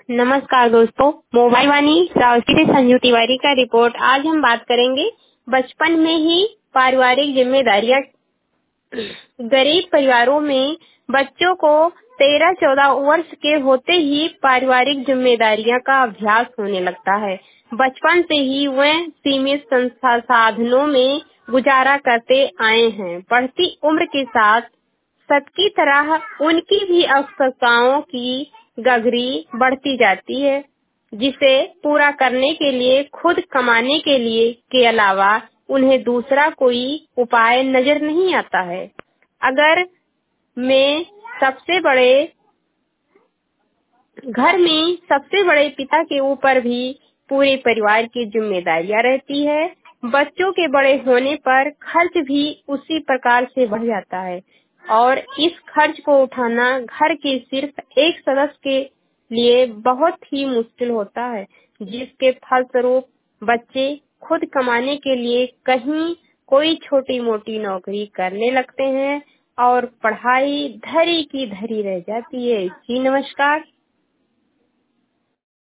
नमस्कार दोस्तों, मोबाइल वाणी राष्ट्रीय संजू तिवारी का रिपोर्ट। आज हम बात करेंगे बचपन में ही पारिवारिक जिम्मेदारियां। गरीब परिवारों में बच्चों को 13-14 वर्ष के होते ही पारिवारिक जिम्मेदारियां का अभ्यास होने लगता है। बचपन से ही वह सीमित संसाधनों में गुजारा करते आए हैं। बढ़ती उम्र के साथ सबकी तरह उनकी भी आवश्यकताओं की गगरी बढ़ती जाती है, जिसे पूरा करने के लिए खुद कमाने के अलावा उन्हें दूसरा कोई उपाय नजर नहीं आता है। अगर मैं सबसे बड़े घर में सबसे बड़े पिता के ऊपर भी पूरे परिवार की जिम्मेदारियां रहती है। बच्चों के बड़े होने पर खर्च भी उसी प्रकार से बढ़ जाता है और इस खर्च को उठाना घर के सिर्फ एक सदस्य के लिए बहुत ही मुश्किल होता है, जिसके फलस्वरूप बच्चे खुद कमाने के लिए कहीं कोई छोटी मोटी नौकरी करने लगते हैं और पढ़ाई धरी की धरी रह जाती है। जी नमस्कार।